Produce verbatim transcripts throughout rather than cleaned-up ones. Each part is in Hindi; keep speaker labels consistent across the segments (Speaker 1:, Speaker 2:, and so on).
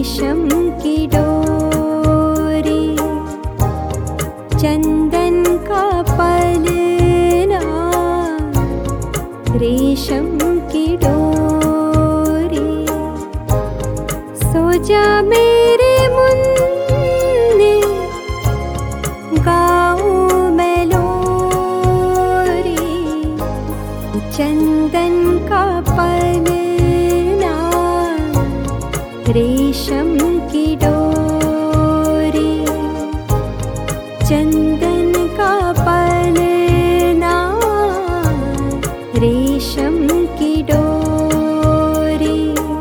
Speaker 1: रेशम की डोरी, चंदन का पलना, रेशम की डोरी। सो जा मेरे मुन्ने, गाऊं मैं लोरी, चंदन का पलना, रेशम की डोरी, चंदन का पलना, रेशम की डोरी।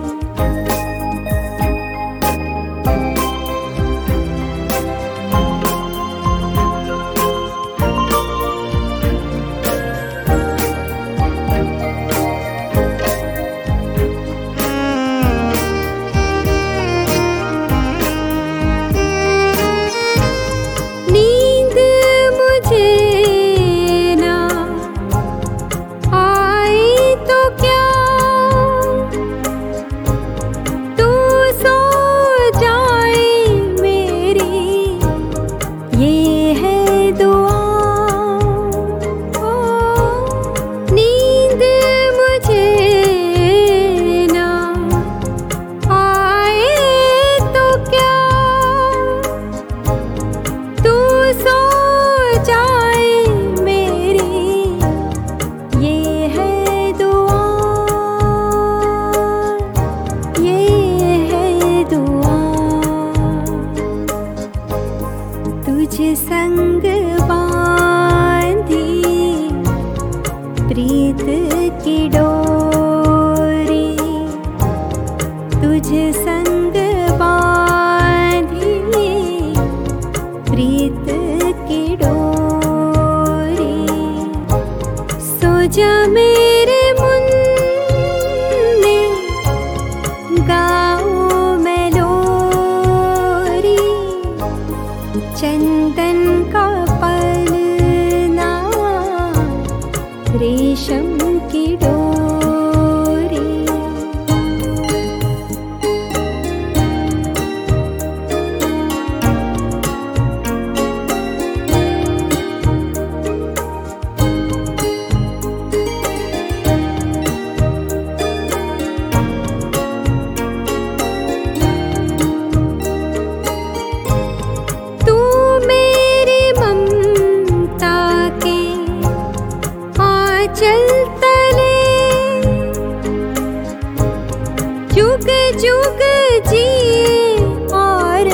Speaker 1: नींद मुझे ना आई तो क्या, तू सो जाए मेरी, ये है दुआ। ओ, नींद मुझे ना आए तो क्या, तू सो जाए मेरी, ये है दुआ, ये है दुआ। तुझ संग बांधी प्रीत की डोरी, तुझ संग बांधी प्रीत की डोरी। सो जा मेरे मुन्ने, गाऊं मैं लोरी, चंदन का पलना, रेशम की डोरी। तू मेरी ममता के आंचल तले, जुग जुग जिए और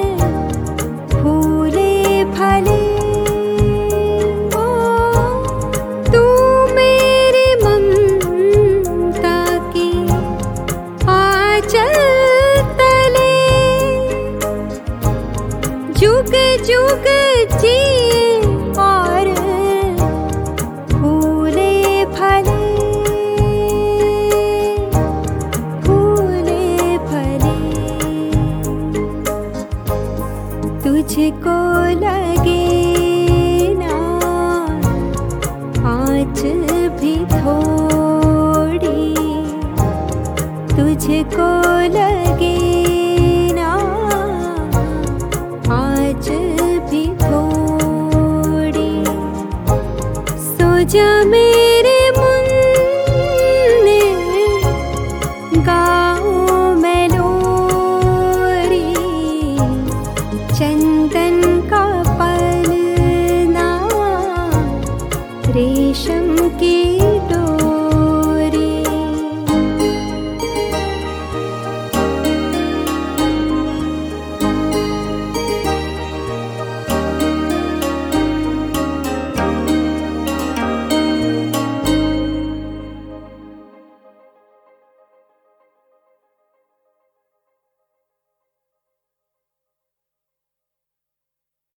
Speaker 1: फूले फले। ओ, तू मेरी ममता के आंचल तले, जुग जुग जिए और फूले फले, फूले फले। तुझको लगे ना आँच भी थोड़ी, तुझको लगे ना आज भी थोड़ी। सो जा मेरे मुन्ने, गाऊं मैं लोरी, चंदन का पलना, रेशम की डोरी।